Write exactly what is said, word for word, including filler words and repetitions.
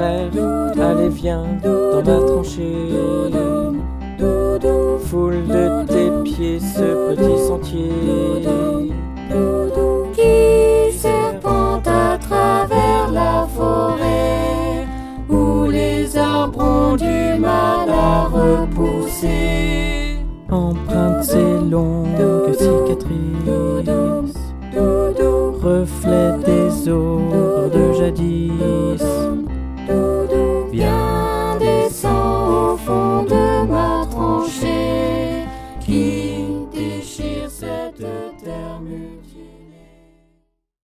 frère, allez viens dans ma tranchée. Foule de tes pieds ce petit sentier qui serpente à travers la forêt, où les arbres ont du mal à repousser. Emprunte ces longues cicatrices, reflet des aurores de jadis.